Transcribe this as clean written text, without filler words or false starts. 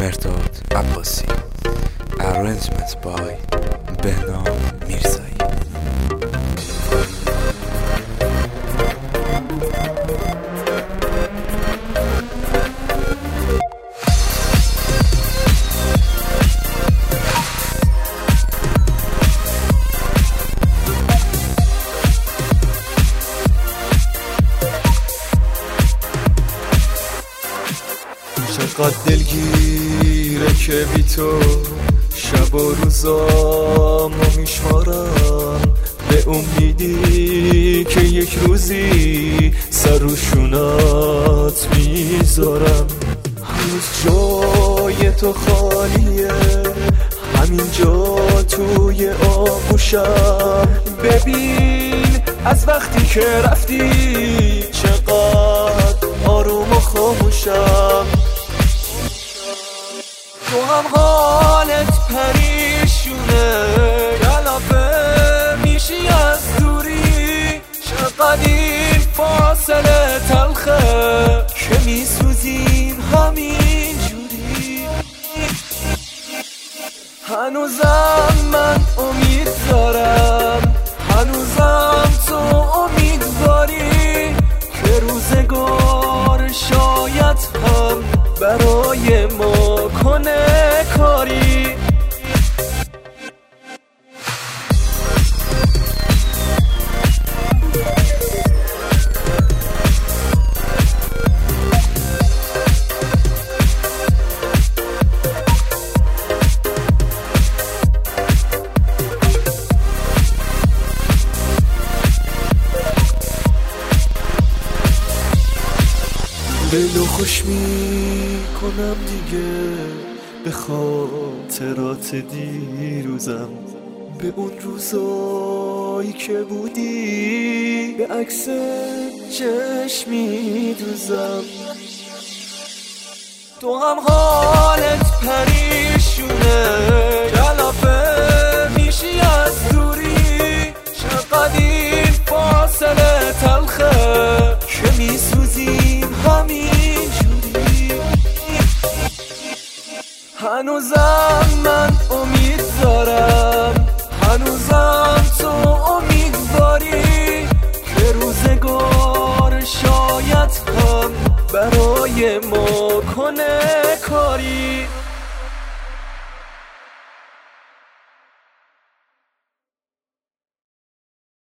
مرداد عباسی. Arrangement by بهنام میرزایی. چقدر دلگیره که بی تو شب و روزامو میشمارم، به امیدی که یک روزی سر و شونات میذارم. هنوز جای تو خالیه همینجا توی آغوشم. ببین از وقتی که رفتی چقدر آروم و خاموشم. تو هم حالت پریشونه، کلافه میشی از دوری. چقدر این فاصله تلخه که میسوزیم همین جوری. هنوزم من امید دارم، هنوزم تو امیدواری که روزگار شاید هم برای ما کنه کاری. دلو خوش میکنم دیگه به خاطرات دیروزم، به اون روزایی که بودی به عکس چشم میدوزم. تو هم حالت پریشونه، کلافه میشی از دوری. چقدر این فاصله تلخه که میسوزیم همین جوری. هنوزم من امید دارم، هنوزم تو امیدواری که روزگار شاید هم برای ما کنه کاری.